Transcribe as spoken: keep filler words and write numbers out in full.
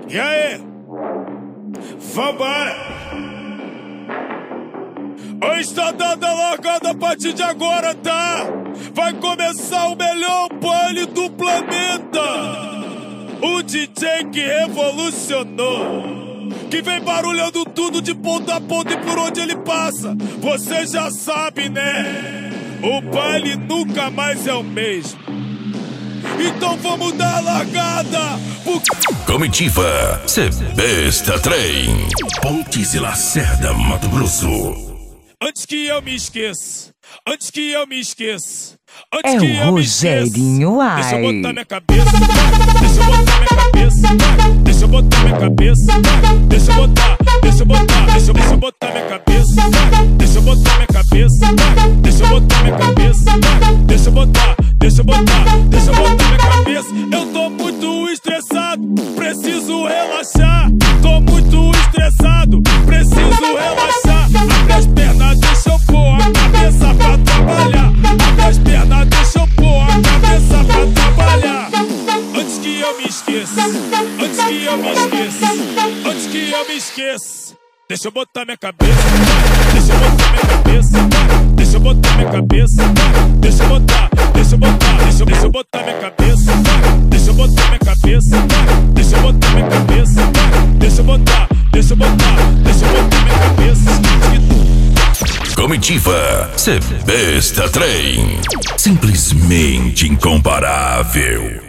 E aí? Vambora! A estrada largada a partir de agora, tá? Vai começar o melhor baile do planeta! O D J que revolucionou, que vem barulhando tudo de ponta a ponta e por onde ele passa. Você já sabe, né? O baile nunca mais é o mesmo. Então vamos dar a largada. Comitiva Sebesta Trem, Pontes e Lacerda, Mato Grosso. Antes que eu me esqueça, antes que eu me esqueça, antes é que o eu me esqueça, Rogerinho Ai. Deixa eu botar minha cabeça, deixa eu botar minha cabeça, deixa eu botar minha cabeça, deixa eu botar, deixa eu botar, deixa eu, deixa eu botar minha cabeça, deixa eu botar minha cabeça, deixa eu botar minha cabeça, deixa eu botar, deixa eu botar, deixa eu botar minha cabeça. Eu tô muito estressado, preciso relaxar. Tô muito estressado, preciso relaxar. Abre as pernas, deixa eu pôr a cabeça pra trabalhar. Abre as pernas, deixa eu pôr a cabeça pra trabalhar. Antes que eu me esqueça, antes que eu me esqueça, antes que eu me esqueça, deixa eu botar minha cabeça, deixa eu botar minha cabeça, deixa eu botar minha cabeça, deixa eu botar, deixa eu botar, deixa eu, deixa eu botar minha cabeça, deixa eu botar minha cabeça, deixa eu botar minha cabeça, deixa eu botar, deixa eu botar, deixa eu botar minha cabeça. Comitiva Sebesta Trem, simplesmente incomparável.